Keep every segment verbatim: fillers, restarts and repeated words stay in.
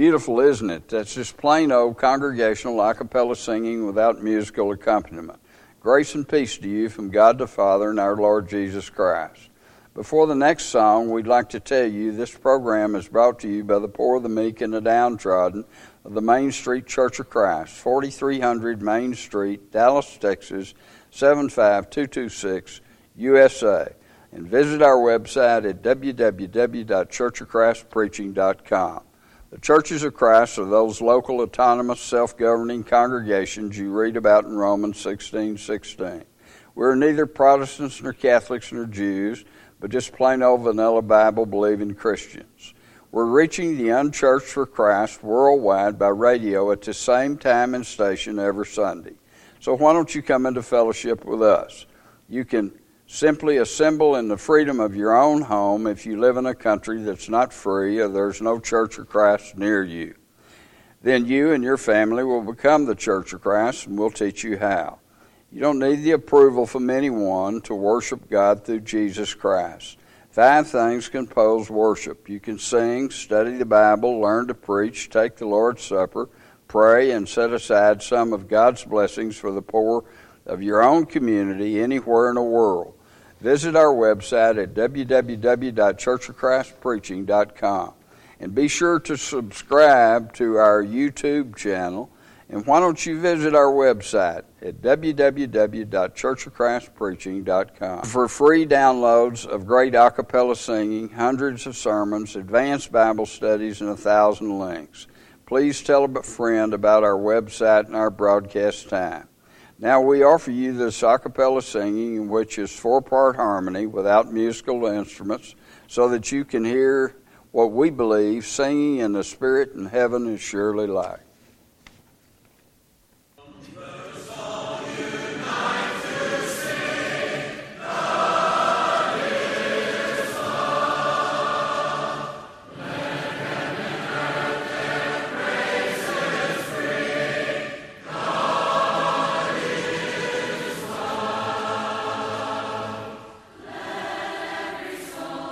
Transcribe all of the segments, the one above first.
Beautiful, isn't it? That's just plain old congregational a cappella singing without musical accompaniment. Grace and peace to you from God the Father and our Lord Jesus Christ. Before the next song, we'd like to tell you this program is brought to you by the poor, the meek, and the downtrodden of the Main Street Church of Christ, forty-three hundred Main Street, Dallas, Texas, seven five two two six, U S A. And visit our website at w w w dot church of christ preaching dot com. The Churches of Christ are those local, autonomous, self-governing congregations you read about in Romans sixteen sixteen. We're neither Protestants nor Catholics nor Jews, but just plain old vanilla Bible-believing Christians. We're reaching the unchurched for Christ worldwide by radio at the same time and station every Sunday. So why don't you come into fellowship with us? You can simply assemble in the freedom of your own home if you live in a country that's not free or there's no Church of Christ near you. Then you and your family will become the Church of Christ, and we'll teach you how. You don't need the approval from anyone to worship God through Jesus Christ. Five things compose worship. You can sing, study the Bible, learn to preach, take the Lord's Supper, pray, and set aside some of God's blessings for the poor of your own community anywhere in the world. Visit our website at w w w dot church of christ preaching dot com. And be sure to subscribe to our YouTube channel. And why don't you visit our website at w w w dot church of christ preaching dot com for free downloads of great a cappella singing, hundreds of sermons, advanced Bible studies, and a thousand links. Please tell a friend about our website and our broadcast time. Now we offer you this a cappella singing, which is four-part harmony without musical instruments, so that you can hear what we believe singing in the Spirit in heaven is surely like.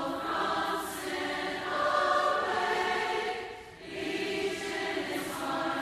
Each in his heart.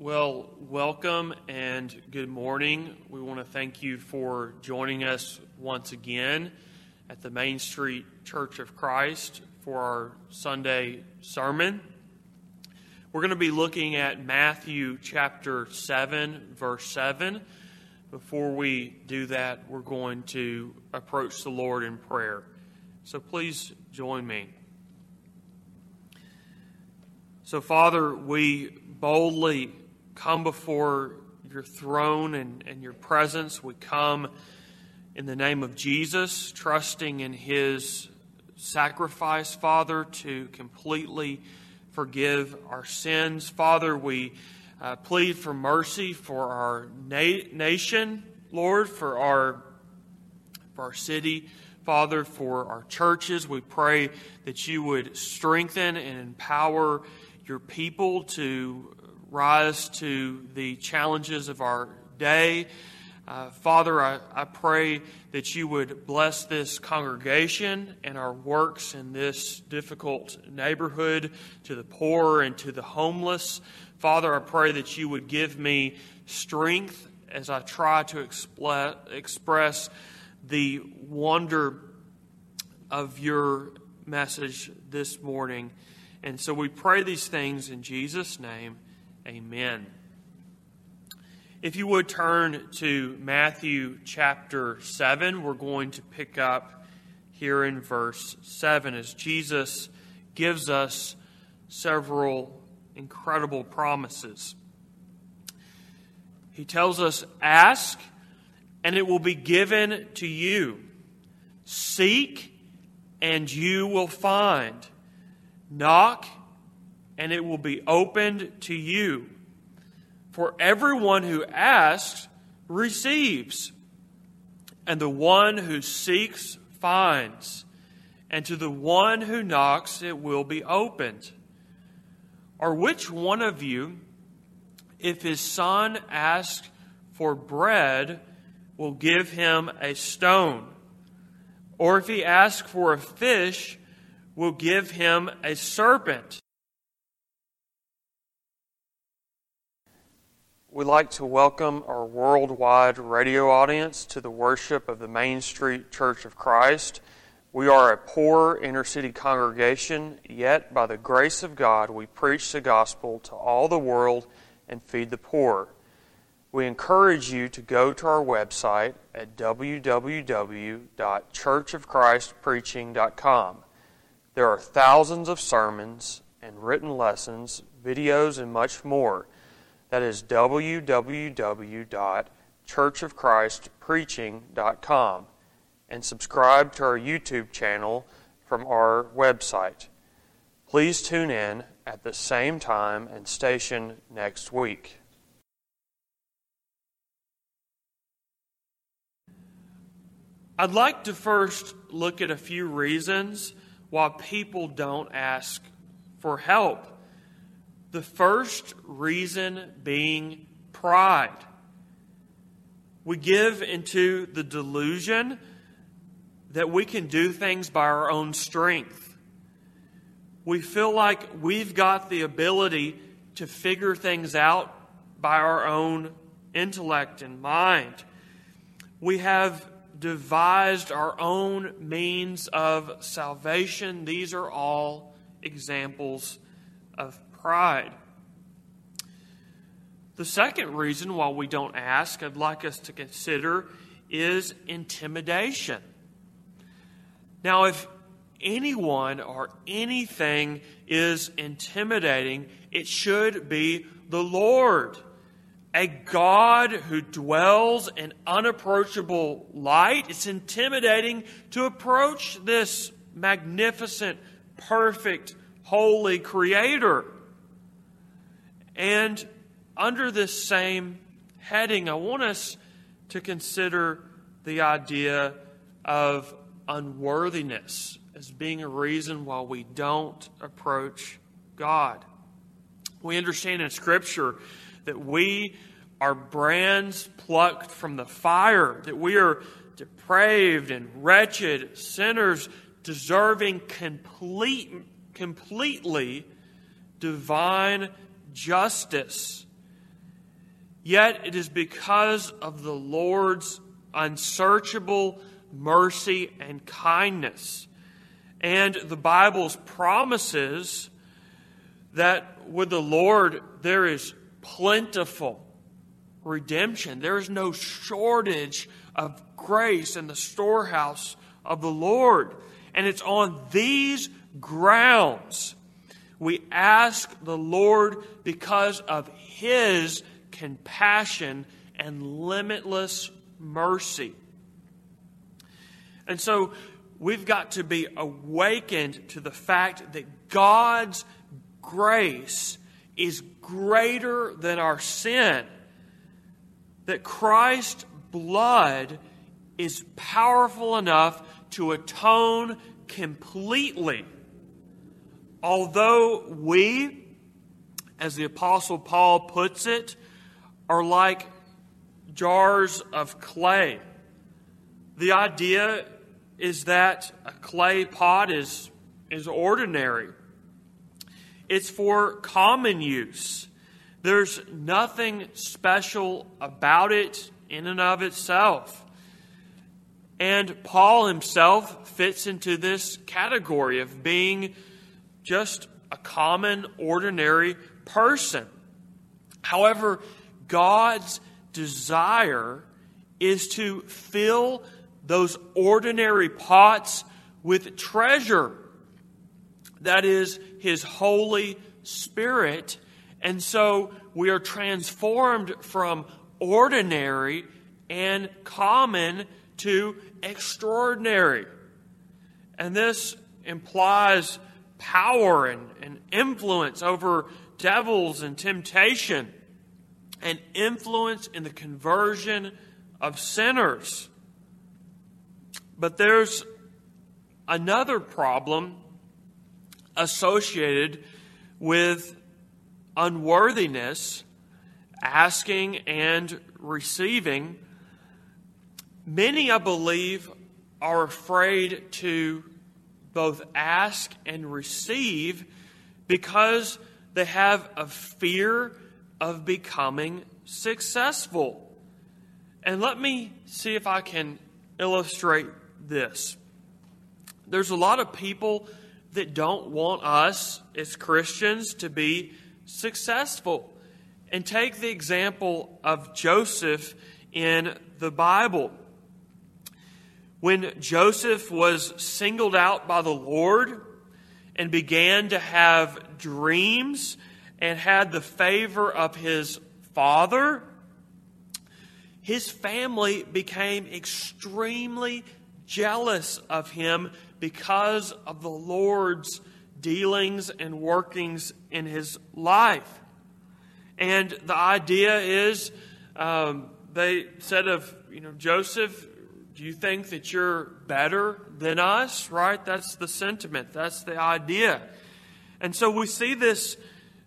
Well, welcome and good morning. We want to thank you for joining us once again at the Main Street Church of Christ for our Sunday sermon. We're going to be looking at Matthew chapter seven, verse seven. Before we do that, we're going to approach the Lord in prayer. So please join me. So, Father, we boldly come before your throne and, and your presence. We come in the name of Jesus, trusting in his sacrifice, Father, to completely forgive our sins. Father, we uh, plead for mercy for our na- nation, Lord, for our, for our city, Father, for our churches. We pray that you would strengthen and empower your people to rise to the challenges of our day. Uh, Father, I, I pray that you would bless this congregation and our works in this difficult neighborhood, to the poor and to the homeless. Father, I pray that you would give me strength as I try to expl- express the wonder of your message this morning. And so we pray these things in Jesus' name. Amen. If you would turn to Matthew chapter seven, we're going to pick up here in verse seven as Jesus gives us several incredible promises. He tells us, "Ask, and it will be given to you. Seek, and you will find. Knock, and it will be opened to you. For everyone who asks receives, and the one who seeks finds, and to the one who knocks it will be opened. Or which one of you, if his son asks for bread, will give him a stone? Or if he asks for a fish, will give him a serpent?" We'd like to welcome our worldwide radio audience to the worship of the Main Street Church of Christ. We are a poor inner-city congregation, yet by the grace of God we preach the gospel to all the world and feed the poor. We encourage you to go to our website at w w w dot church of christ preaching dot com. There are thousands of sermons and written lessons, videos, and much more. That is w w w dot church of christ preaching dot com. And subscribe to our YouTube channel from our website. Please tune in at the same time and station next week. I'd like to first look at a few reasons why people don't ask for help. The first reason being pride. We give into the delusion that we can do things by our own strength. We feel like we've got the ability to figure things out by our own intellect and mind. We have devised our own means of salvation. These are all examples of pride. The second reason why we don't ask, I'd like us to consider, is intimidation. Now, if anyone or anything is intimidating, it should be the Lord. A God who dwells in unapproachable light. It's intimidating to approach this magnificent, perfect, holy Creator. And under this same heading, I want us to consider the idea of unworthiness as being a reason why we don't approach God. We understand in Scripture that we are brands plucked from the fire, that we are depraved and wretched sinners deserving complete, completely divine justice. Yet it is because of the Lord's unsearchable mercy and kindness, and the Bible's promises that with the Lord there is plentiful redemption. There is no shortage of grace in the storehouse of the Lord. And it's on these grounds we ask the Lord, because of His compassion and limitless mercy. And so we've got to be awakened to the fact that God's grace is greater than our sin. That Christ's blood is powerful enough to atone completely. Although we, as the Apostle Paul puts it, are like jars of clay. The idea is that a clay pot is, is ordinary. It's for common use. There's nothing special about it in and of itself. And Paul himself fits into this category of being just a common, ordinary person. However, God's desire is to fill those ordinary pots with treasure. That is His Holy Spirit. And so we are transformed from ordinary and common to extraordinary. And this implies power and, and influence over devils and temptation, and influence in the conversion of sinners. But there's another problem associated with unworthiness, asking and receiving. Many, I believe, are afraid to both ask and receive because they have a fear of becoming successful. And let me see if I can illustrate this. There's a lot of people that don't want us as Christians to be successful. And take the example of Joseph in the Bible. When Joseph was singled out by the Lord and began to have dreams and had the favor of his father, his family became extremely jealous of him because of the Lord's dealings and workings in his life. And the idea is, um, they said of, you know, Joseph, do you think that you're better than us? Right? That's the sentiment. That's the idea. And so we see this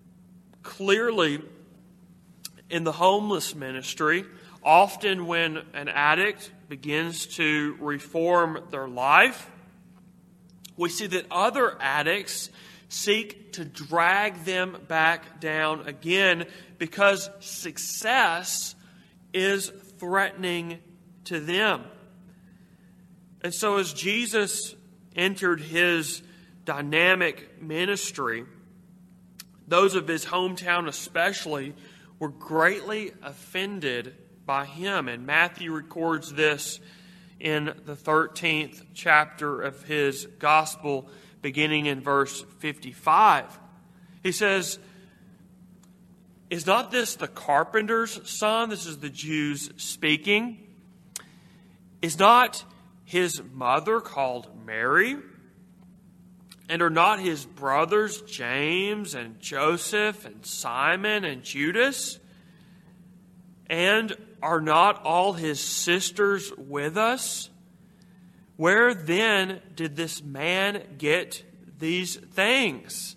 clearly in the homeless ministry. Often when an addict begins to reform their life, we see that other addicts seek to drag them back down again because success is threatening to them. And so as Jesus entered His dynamic ministry, those of His hometown especially were greatly offended by Him. And Matthew records this in the thirteenth chapter of his gospel, beginning in verse fifty-five. He says, "Is not this the carpenter's son?" This is the Jews speaking. "Is not his mother called Mary? And are not his brothers James and Joseph and Simon and Judas? And are not all his sisters with us? Where then did this man get these things?"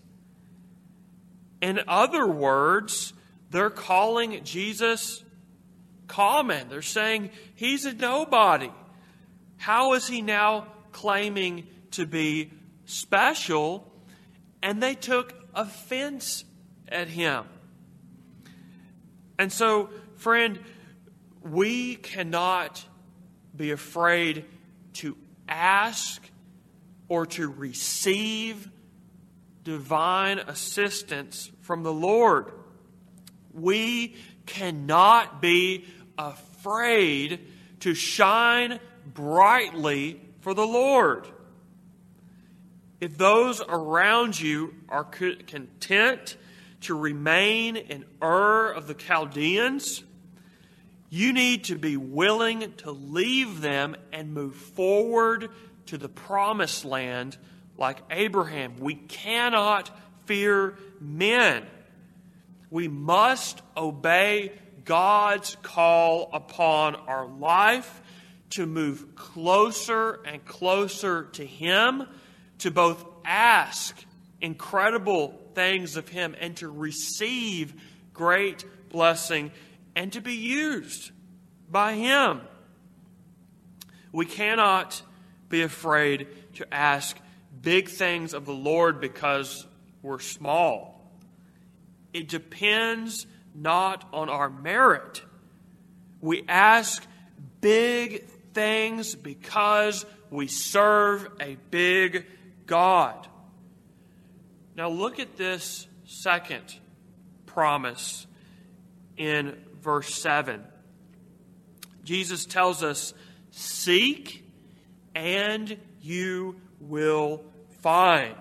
In other words, they're calling Jesus common. They're saying He's a nobody. How is He now claiming to be special? And they took offense at Him. And so friend, we cannot be afraid to ask or to receive divine assistance from the Lord. We cannot be afraid to shine brightly for the Lord. If those around you are content to remain in Ur of the Chaldeans, you need to be willing to leave them and move forward to the promised land like Abraham. We cannot fear men. We must obey God's call upon our life to move closer and closer to Him, to both ask incredible things of Him and to receive great blessing and to be used by Him. We cannot be afraid to ask big things of the Lord because we're small. It depends not on our merit. We ask big things because we serve a big God. Now look at this second promise in verse seven. Jesus tells us, "Seek and you will find."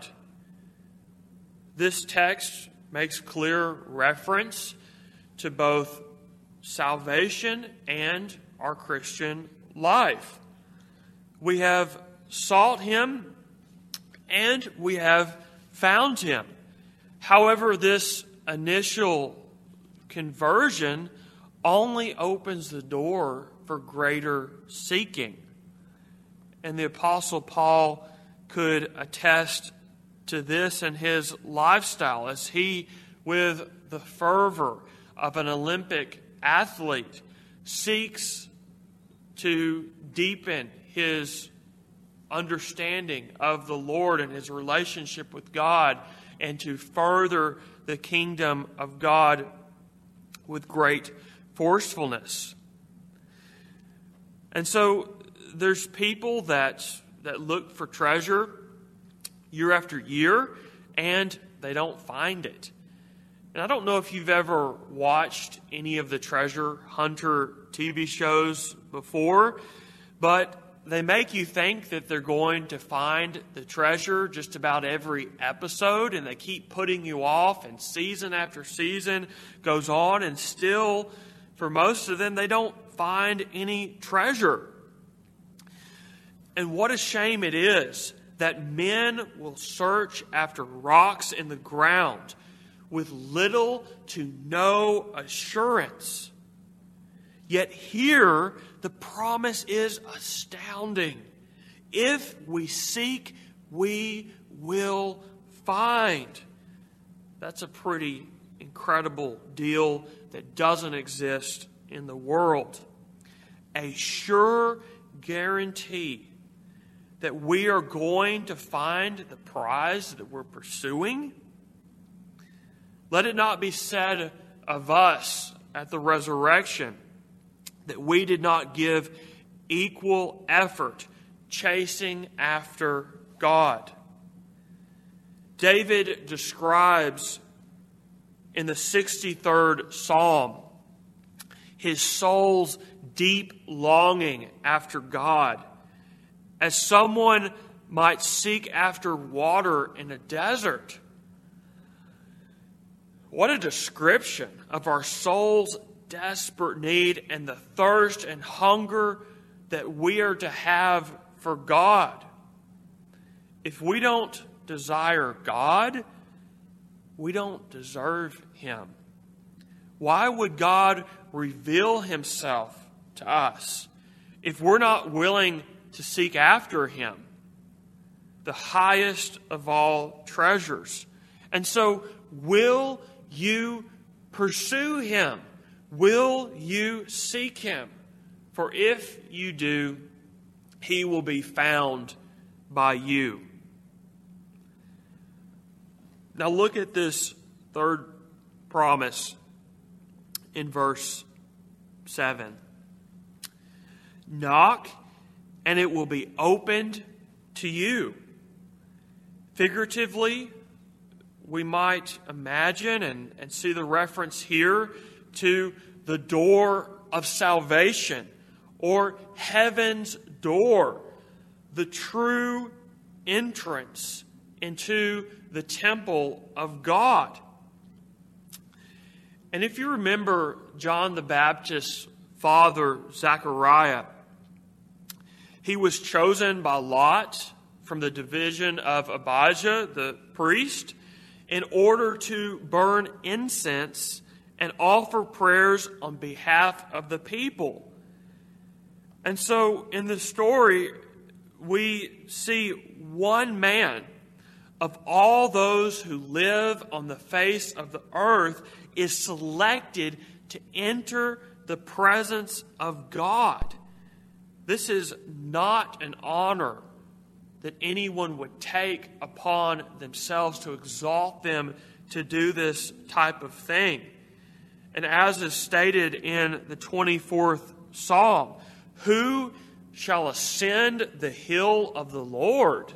This text makes clear reference to both salvation and our Christian life. We have sought Him and we have found Him. However, this initial conversion only opens the door for greater seeking. And the Apostle Paul could attest to this in his lifestyle as he, with the fervor of an Olympic athlete, seeks to deepen his understanding of the Lord and his relationship with God and to further the kingdom of God with great forcefulness. And so there's people that that look for treasure year after year and they don't find it. And I don't know if you've ever watched any of the treasure hunter T V shows before, but they make you think that they're going to find the treasure just about every episode, and they keep putting you off, and season after season goes on, and still, for most of them, they don't find any treasure. And what a shame it is that men will search after rocks in the ground with little to no assurance. Yet here, the promise is astounding. If we seek, we will find. That's a pretty incredible deal that doesn't exist in the world. A sure guarantee that we are going to find the prize that we're pursuing. Let it not be said of us at the resurrection that we did not give equal effort chasing after God. David describes in the sixty-third Psalm his soul's deep longing after God, as someone might seek after water in a desert. What a description of our soul's desperate need and the thirst and hunger that we are to have for God. If we don't desire God, we don't deserve Him. Why would God reveal Himself to us if we're not willing to seek after Him, the highest of all treasures? And so, will you pursue Him? Will you seek Him? For if you do, He will be found by you. Now look at this third promise in verse seven. Knock, and it will be opened to you. Figuratively, we might imagine and, and see the reference here to the door of salvation, or heaven's door, the true entrance into the temple of God. And if you remember John the Baptist's father, Zechariah, he was chosen by Lot from the division of Abijah, the priest, in order to burn incense and offer prayers on behalf of the people. And so in the story, we see one man of all those who live on the face of the earth is selected to enter the presence of God. This is not an honor that anyone would take upon themselves to exalt them to do this type of thing. And as is stated in the twenty-fourth Psalm, who shall ascend the hill of the Lord?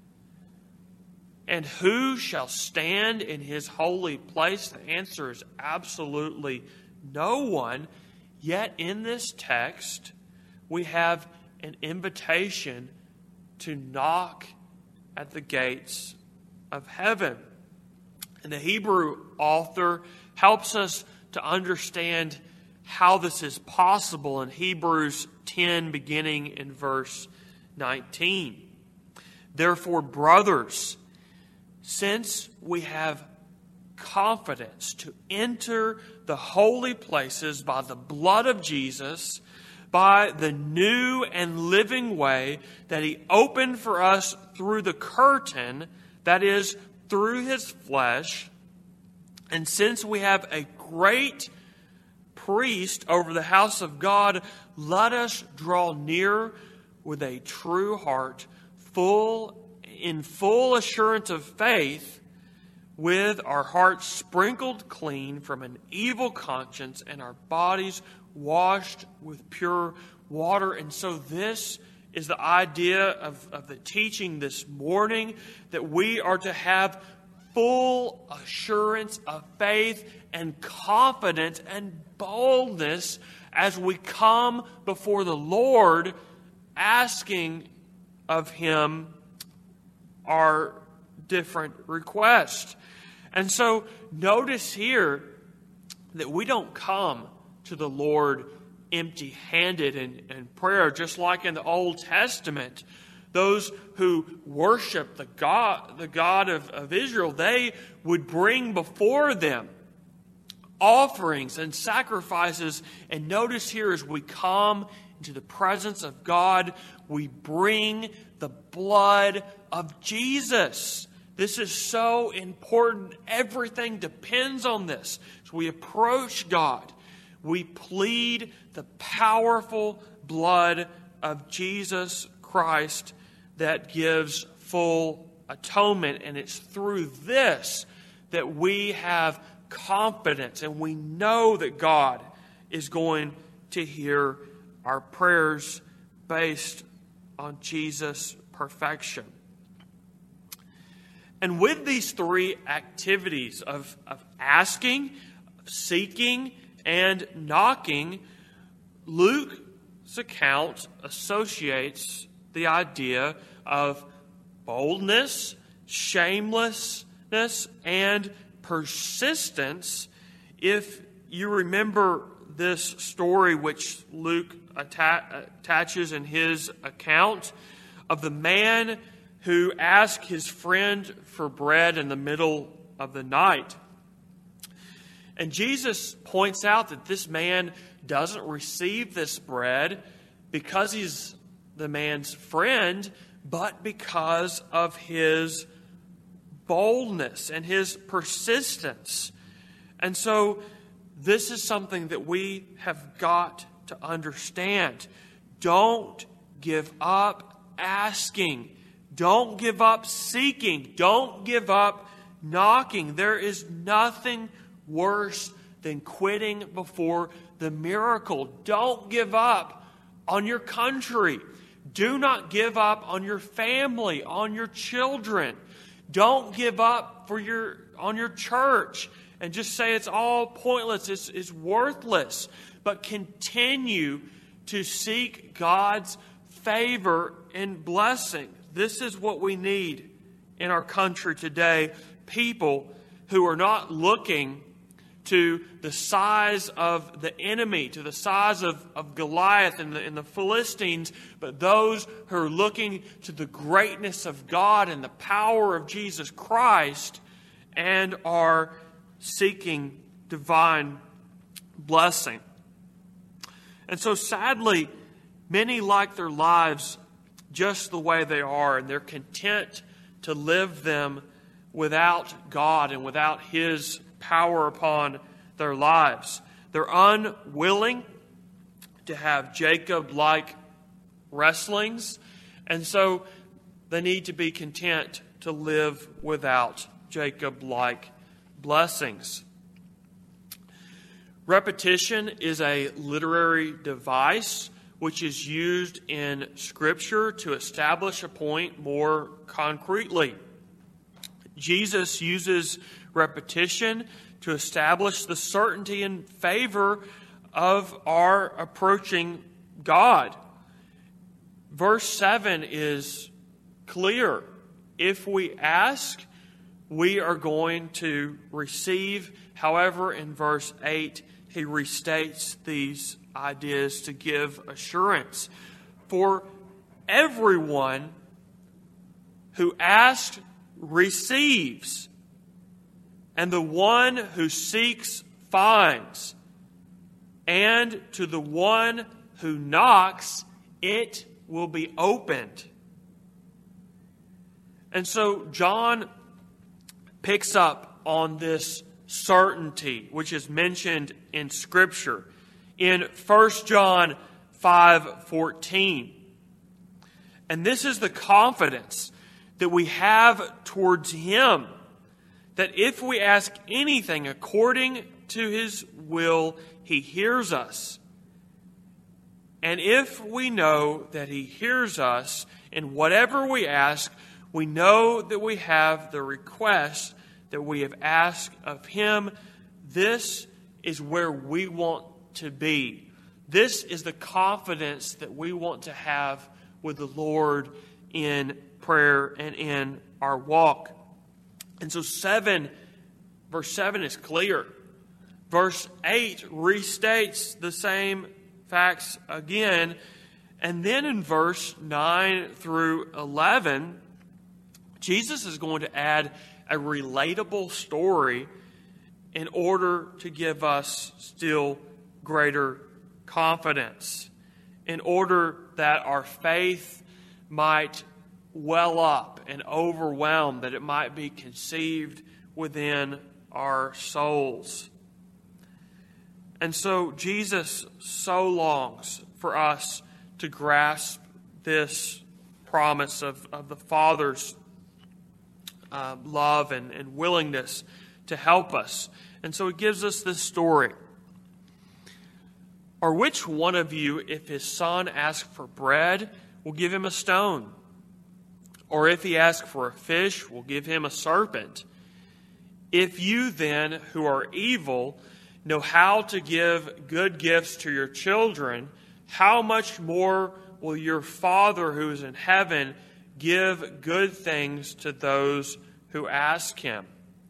And who shall stand in his holy place? The answer is absolutely no one. Yet in this text, we have an invitation to knock at the gates of heaven. And the Hebrew author helps us to understand how this is possible in Hebrews ten, beginning in verse nineteen. Therefore, brothers, since we have confidence to enter the holy places by the blood of Jesus, by the new and living way that He opened for us through the curtain, that is, through His flesh, and since we have a great priest over the house of God, let us draw near with a true heart, full in full assurance of faith, with our hearts sprinkled clean from an evil conscience and our bodies washed with pure water. And so this is the idea of, of the teaching this morning, that we are to have full assurance of faith and confidence and boldness as we come before the Lord, asking of Him our different requests. And so notice here that we don't come to the Lord empty-handed in, in prayer, just like in the Old Testament. Those who worship the God, the God of, of Israel, they would bring before them offerings and sacrifices. And notice here, as we come into the presence of God, we bring the blood of Jesus. This is so important. Everything depends on this. As we approach God, we plead the powerful blood of Jesus Christ that gives full atonement. And it's through this that we have confidence and we know that God is going to hear our prayers based on Jesus' perfection. And with these three activities of, of asking, seeking, and knocking, Luke's account associates the idea of boldness, shamelessness, and persistence. If you remember this story which Luke atta- attaches in his account of the man who asked his friend for bread in the middle of the night. And Jesus points out that this man doesn't receive this bread because he's the man's friend, but because of his boldness and his persistence. And so this is something that we have got to understand. Don't give up asking. Don't give up seeking. Don't give up knocking. There is nothing worse than quitting before the miracle. Don't give up on your country. Do not give up on your family, on your children. Don't give up for your on your church and just say it's all pointless, it's, it's worthless. But continue to seek God's favor and blessing. This is what we need in our country today. People who are not looking to the size of the enemy, to the size of, of Goliath and the, and the Philistines, but those who are looking to the greatness of God and the power of Jesus Christ and are seeking divine blessing. And so sadly, many like their lives just the way they are, and they're content to live them without God and without His power upon their lives. They're unwilling to have Jacob-like wrestlings, and so they need to be content to live without Jacob-like blessings. Repetition is a literary device which is used in Scripture to establish a point more concretely. Jesus uses repetition to establish the certainty and favor of our approaching God. Verse seven is clear. If we ask, we are going to receive. However, in verse eight, he restates these ideas to give assurance. For everyone who asks receives, and the one who seeks finds, and to the one who knocks it will be opened. And so John picks up on this certainty which is mentioned in Scripture in First John five fourteen. And this is the confidence that we have towards Him, that if we ask anything according to His will, He hears us. And if we know that He hears us in whatever we ask, we know that we have the request that we have asked of Him. This is where we want to be. This is the confidence that we want to have with the Lord in prayer and in our walk. And so seven, verse seven is clear. Verse eight restates the same facts again. And then in verse nine through eleven, Jesus is going to add a relatable story in order to give us still greater confidence, in order that our faith might well up and overwhelm, that it might be conceived within our souls. And so Jesus so longs for us to grasp this promise of, of the Father's uh, love and, and willingness to help us. And so He gives us this story. Or which one of you, if his son asks for bread, will give him a stone? Or if he asks for a fish, will give him a serpent? If you then, who are evil, know how to give good gifts to your children, how much more will your Father who is in heaven give good things to those who ask Him?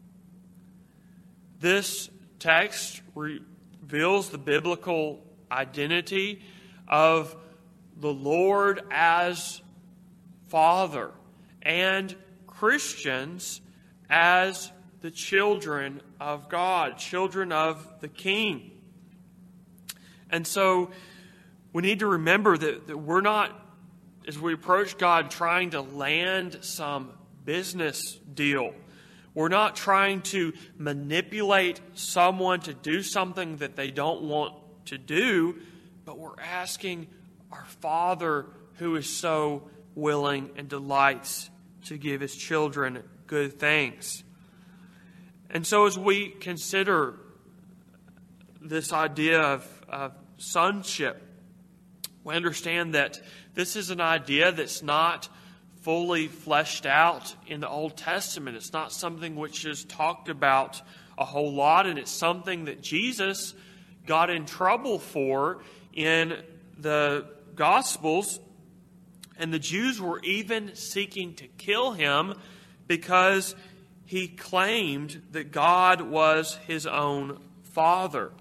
This text reveals the biblical identity of the Lord as Father and Christians as the children of God, children of the King. And so we need to remember that, that we're not, as we approach God, trying to land some business deal. We're not trying to manipulate someone to do something that they don't want to do, but we're asking our Father who is so willing and delights to give His children good things. And so as we consider this idea of, of sonship. We understand that this is an idea that's not fully fleshed out in the Old Testament. It's not something which is talked about a whole lot, and it's something that Jesus got in trouble for in the Gospels, and the Jews were even seeking to kill him because he claimed that God was his own Father.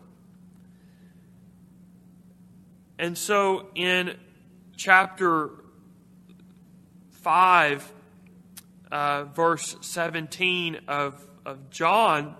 And so in chapter five, uh, verse seventeen of, of John,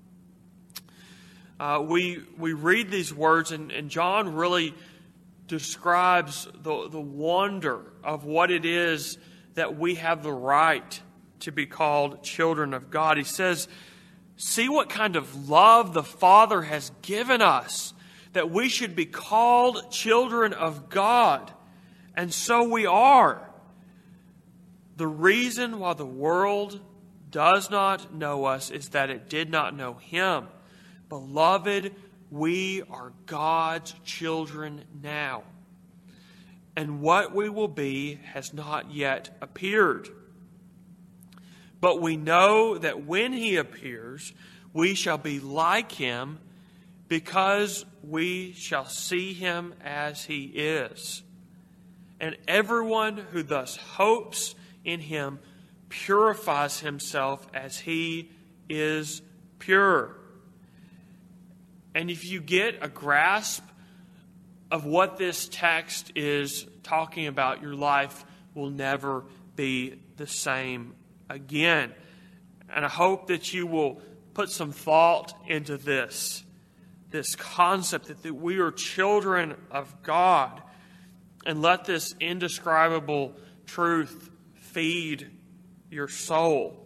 uh, we we read these words, and, and John really describes the, the wonder of what it is that we have the right to be called children of God. He says, "See what kind of love the Father has given us, that we should be called children of God. And so we are. The reason why the world does not know us is that it did not know Him. Beloved, we are God's children now. And what we will be has not yet appeared. But we know that when He appears, we shall be like Him, because we shall see Him as He is. And everyone who thus hopes in Him purifies himself as He is pure." And if you get a grasp of what this text is talking about, your life will never be the same again. And I hope that you will put some thought into this, this concept that, that we are children of God, and let this indescribable truth feed your soul.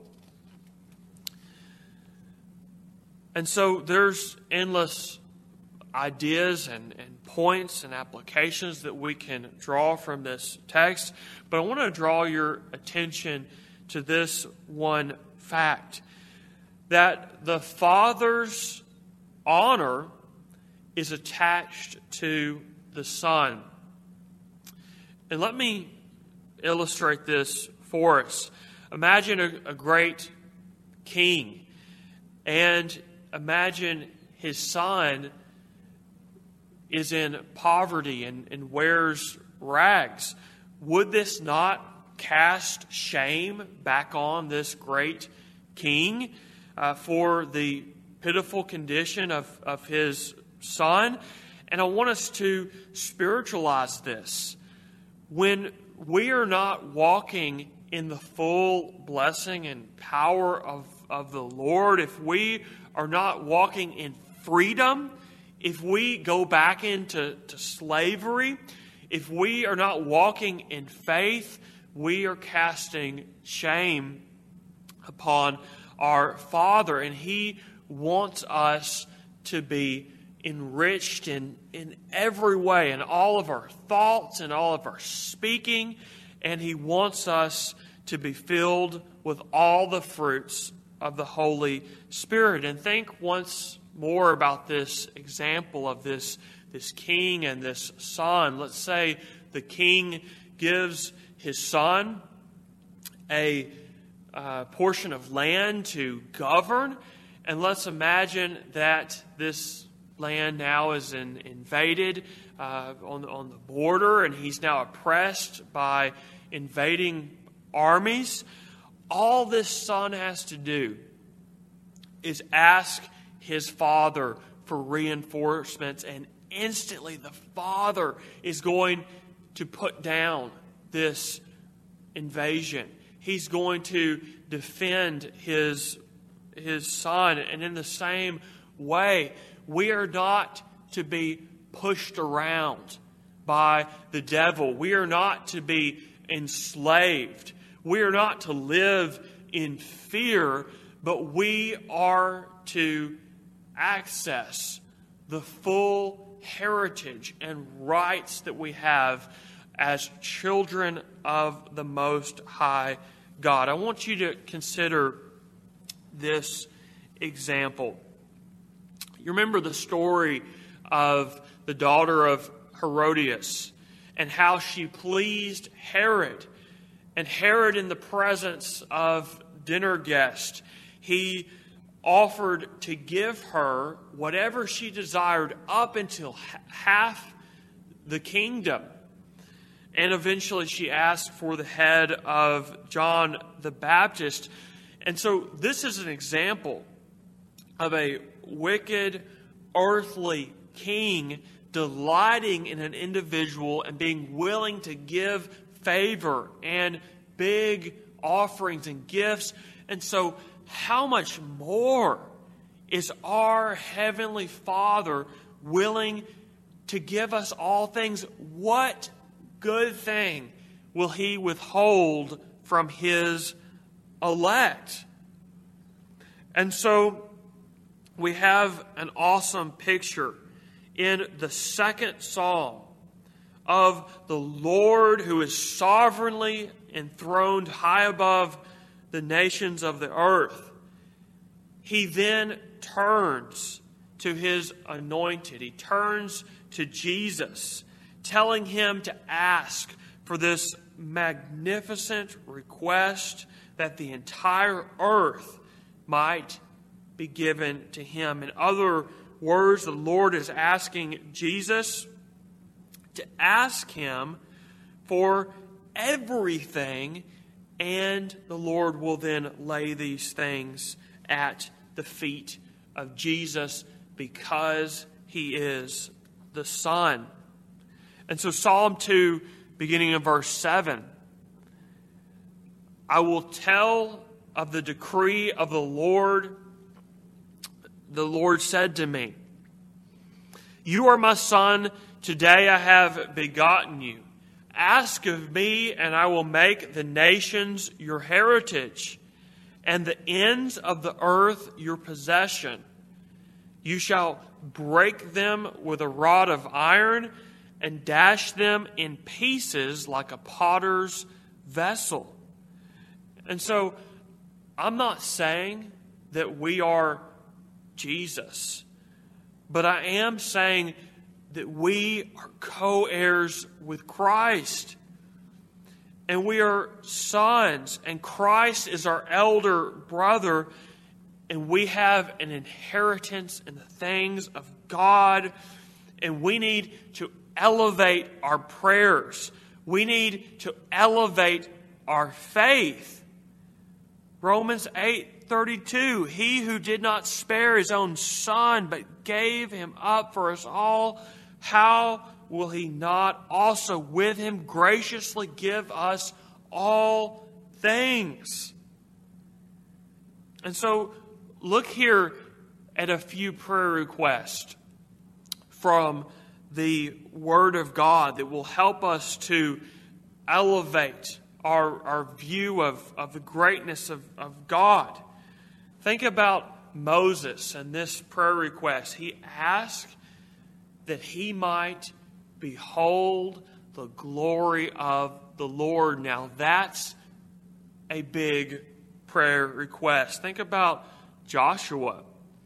And so there's endless ideas and, and points and applications that we can draw from this text. But I want to draw your attention to this one fact, that the Father's honor is attached to the Son. And let me illustrate this for us. Imagine a, a great king, and imagine his son is in poverty and, and wears rags. Would this not cast shame back on this great king uh, for the pitiful condition of, of his son? And I want us to spiritualize this. When we are not walking in the full blessing and power of, of the Lord, if we are not walking in freedom, if we go back into to slavery, if we are not walking in faith, we are casting shame upon our Father. And He wants us to be enriched in, in every way, in all of our thoughts and all of our speaking. And He wants us to be filled with all the fruits of the Holy Spirit. And think once more about this example of this, this king and this son. Let's say the king gives his son a uh, portion of land to govern. And let's imagine that this land now is in, invaded uh, on, on the border, and he's now oppressed by invading armies. All this son has to do is ask his father for reinforcements, and instantly the father is going to put down this invasion. He's going to defend his, his son. And in the same way, we are not to be pushed around by the devil. We are not to be enslaved. We are not to live in fear, but we are to access the full heritage and rights that we have as children of the Most High God. I want you to consider this example. You remember the story of the daughter of Herodias, and how she pleased Herod. And Herod, in the presence of dinner guests, he offered to give her whatever she desired up until half the kingdom. And eventually she asked for the head of John the Baptist. And so this is an example of a wicked, earthly king delighting in an individual and being willing to give favor and big offerings and gifts. And so how much more is our Heavenly Father willing to give us all things? What good thing will He withhold from His elect? And so we have an awesome picture in the second psalm of the Lord who is sovereignly enthroned high above the nations of the earth. He then turns to His anointed. He turns to Jesus, telling Him to ask for this magnificent request that the entire earth might be given to Him. In other words, the Lord is asking Jesus to ask Him for everything, and the Lord will then lay these things at the feet of Jesus because He is the Son. And so Psalm two, beginning in verse seven, I will tell of the decree of the Lord. The Lord said to me, "You are my son, today I have begotten you. Ask of me, and I will make the nations your heritage, and the ends of the earth your possession. You shall break them with a rod of iron, and dash them in pieces like a potter's vessel." And so, I'm not saying that we are Jesus, but I am saying that we are co-heirs with Christ. And we are sons, and Christ is our elder brother, and we have an inheritance in the things of God, and we need to elevate our prayers. We need to elevate our faith. Romans eight thirty-two, He who did not spare His own Son, but gave Him up for us all, how will He not also with Him graciously give us all things? And so, look here at a few prayer requests from the Word of God that will help us to elevate our, our view of, of the greatness of, of God. Think about Moses and this prayer request. He asked that he might behold the glory of the Lord. Now that's a big prayer request. Think about Joshua.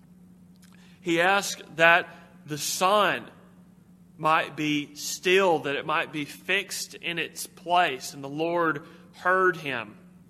He asked that the sun might be still, that it might be fixed in its place, and the Lord heard him.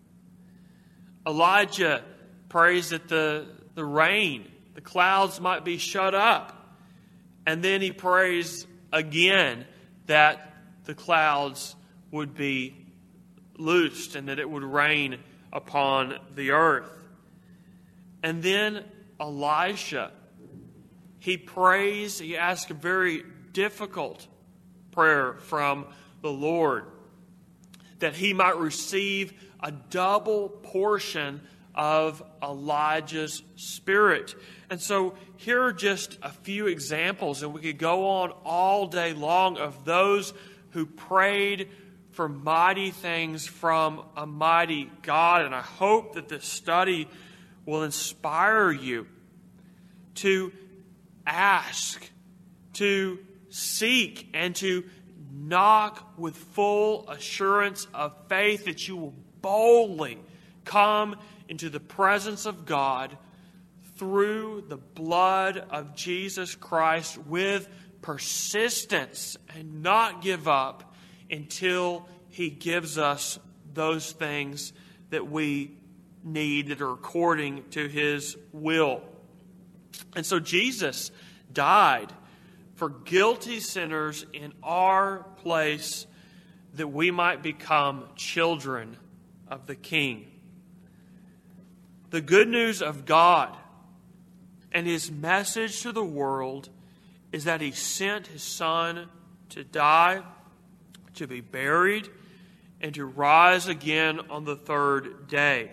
Elijah prays that the, the rain, the clouds might be shut up, and then he prays again that the clouds would be loosed and that it would rain upon the earth. And then Elisha, he prays, he asks a very difficult prayer from the Lord, that he might receive a double portion of Elijah's spirit. And so here are just a few examples, and we could go on all day long, of those who prayed for mighty things from a mighty God. And I hope that this study will inspire you to ask, to seek, and to knock with full assurance of faith, that you will boldly come into the presence of God through the blood of Jesus Christ with persistence and not give up until He gives us those things that we need that are according to His will. And so Jesus died for guilty sinners in our place that we might become children of the King. The good news of God and His message to the world is that He sent His Son to die, to be buried, and to rise again on the third day.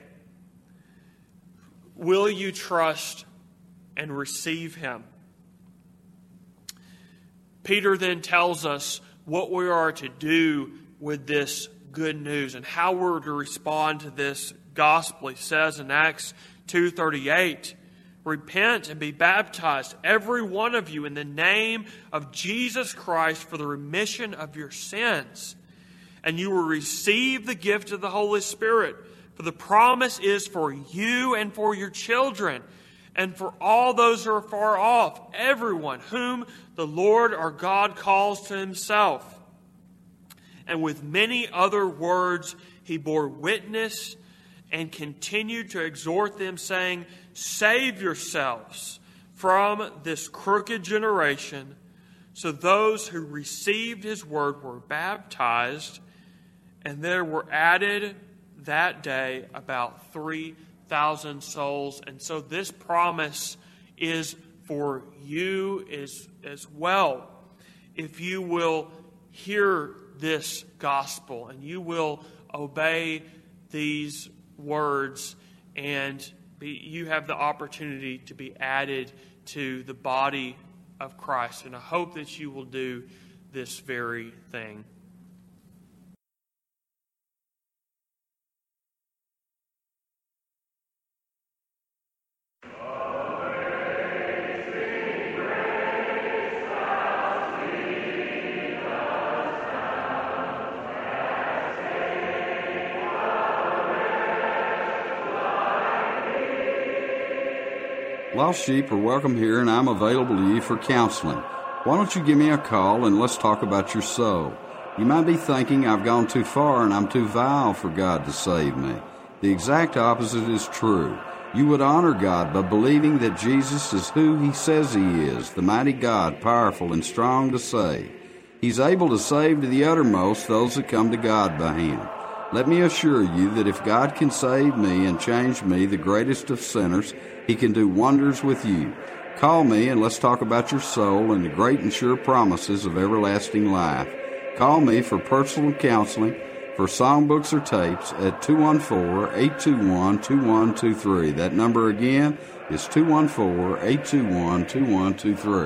Will you trust and receive Him? Peter then tells us what we are to do with this good news and how we're to respond to this gospel. He says in Acts two thirty-eight, repent and be baptized, every one of you, in the name of Jesus Christ for the remission of your sins, and you will receive the gift of the Holy Spirit. For the promise is for you and for your children, and for all those who are far off, everyone whom the Lord our God calls to Himself. And with many other words He bore witness and continued to exhort them, saying, save yourselves from this crooked generation. So those who received His word were baptized, and there were added that day about three thousand souls. And so this promise is for you as, as well. If you will hear this gospel and you will obey these words, and be, you have the opportunity to be added to the body of Christ. And I hope that you will do this very thing. Lost sheep are welcome here, and I'm available to you for counseling. Why don't you give me a call and let's talk about your soul? You might be thinking I've gone too far and I'm too vile for God to save me. The exact opposite is true. You would honor God by believing that Jesus is who He says He is, the mighty God, powerful and strong to save. He's able to save to the uttermost those that come to God by Him. Let me assure you that if God can save me and change me, the greatest of sinners, He can do wonders with you. Call me and let's talk about your soul and the great and sure promises of everlasting life. Call me for personal counseling, for songbooks or tapes at two one four, eight two one, two one two three. That number again is two one four, eight two one, two one two three.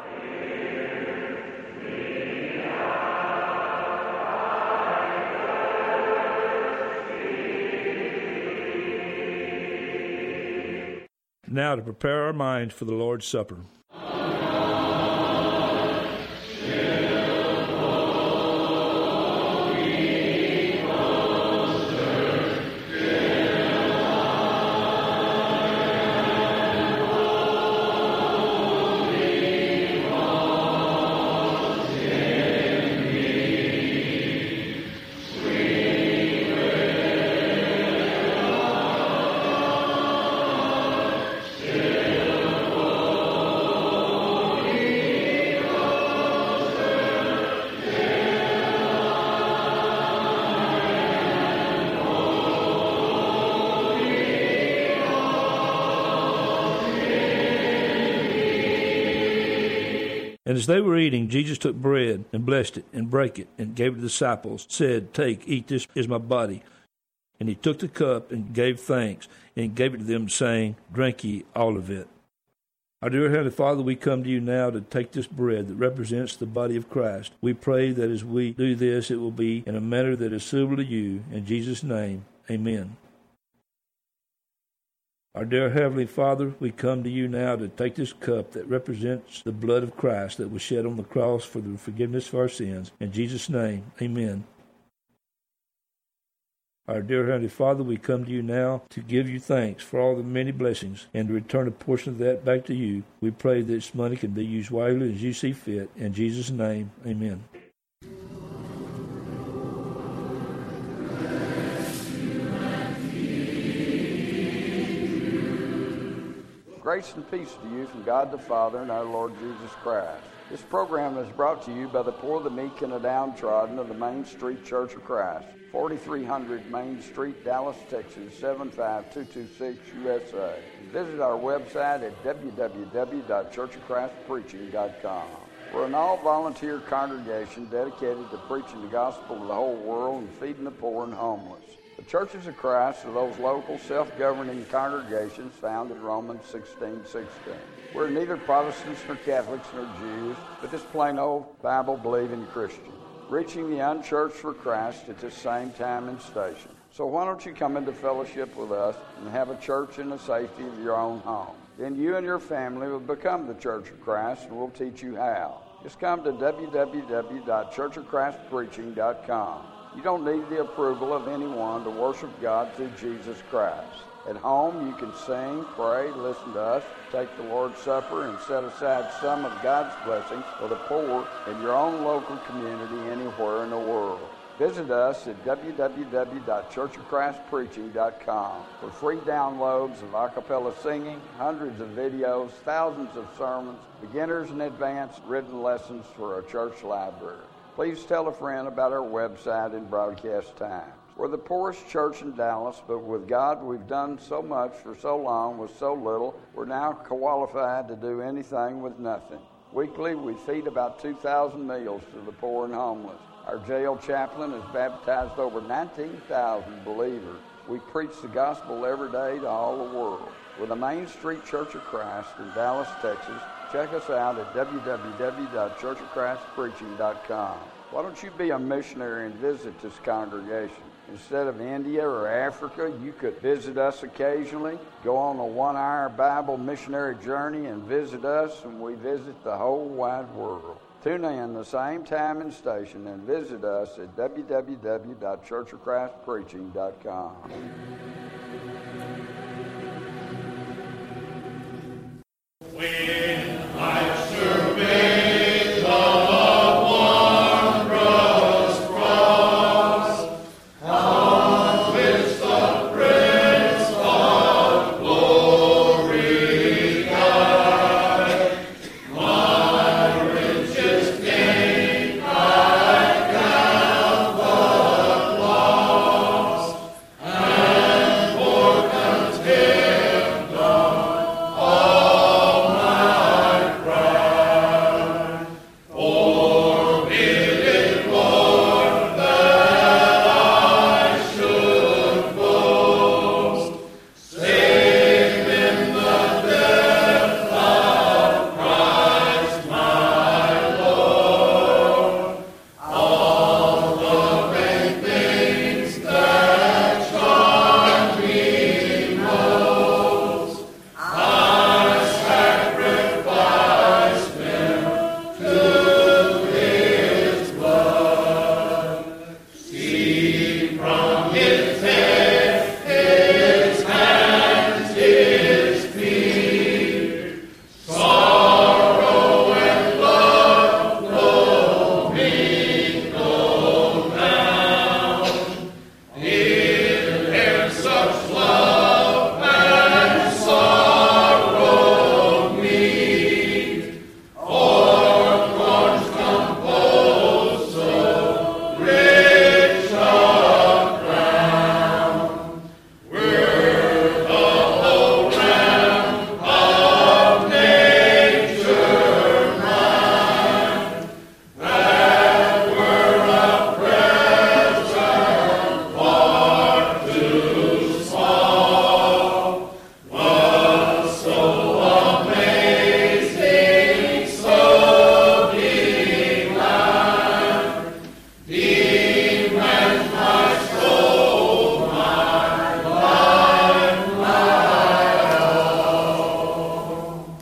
Now to prepare our minds for the Lord's Supper. And as they were eating, Jesus took bread and blessed it and brake it and gave it to the disciples, said, take, eat, this is my body. And He took the cup and gave thanks and gave it to them, saying, drink ye all of it. Our dear Heavenly Father, we come to you now to take this bread that represents the body of Christ. We pray that as we do this, it will be in a manner that is suitable to you. In Jesus' name, amen. Our dear Heavenly Father, we come to you now to take this cup that represents the blood of Christ that was shed on the cross for the forgiveness of our sins. In Jesus' name, amen. Our dear Heavenly Father, we come to you now to give you thanks for all the many blessings and to return a portion of that back to you. We pray that this money can be used wisely as you see fit. In Jesus' name, amen. Grace and peace to you from God the Father and our Lord Jesus Christ. This program is brought to you by the poor, the meek, and the downtrodden of the Main Street Church of Christ, forty-three hundred Main Street, Dallas, Texas, seven five two two six, U S A. Visit our website at w w w dot church of christ preaching dot com. We're an all-volunteer congregation dedicated to preaching the gospel to the whole world and feeding the poor and homeless. The Churches of Christ are those local, self-governing congregations found in Romans sixteen sixteen. We're neither Protestants nor Catholics nor Jews, but just plain old Bible-believing Christians, reaching the unchurched for Christ at the same time and station. So why don't you come into fellowship with us and have a church in the safety of your own home? Then you and your family will become the Church of Christ, and we'll teach you how. Just come to w w w dot church of christ preaching dot com. You don't need the approval of anyone to worship God through Jesus Christ. At home, you can sing, pray, listen to us, take the Lord's Supper, and set aside some of God's blessings for the poor in your own local community anywhere in the world. Visit us at w w w dot church of christ preaching dot com for free downloads of a cappella singing, hundreds of videos, thousands of sermons, beginners and advanced written lessons for a church library. Please tell a friend about our website and broadcast times. We're the poorest church in Dallas, but with God we've done so much for so long with so little, we're now qualified to do anything with nothing. Weekly, we feed about two thousand meals to the poor and homeless. Our jail chaplain has baptized over nineteen thousand believers. We preach the gospel every day to all the world. We're the Main Street Church of Christ in Dallas, Texas. Check us out at w w w dot church of christ preaching dot com. Why don't you be a missionary and visit this congregation? Instead of India or Africa, you could visit us occasionally, go on a one-hour Bible missionary journey and visit us, and we visit the whole wide world. Tune in the same time and station and visit us at w w w dot church of christ preaching dot com.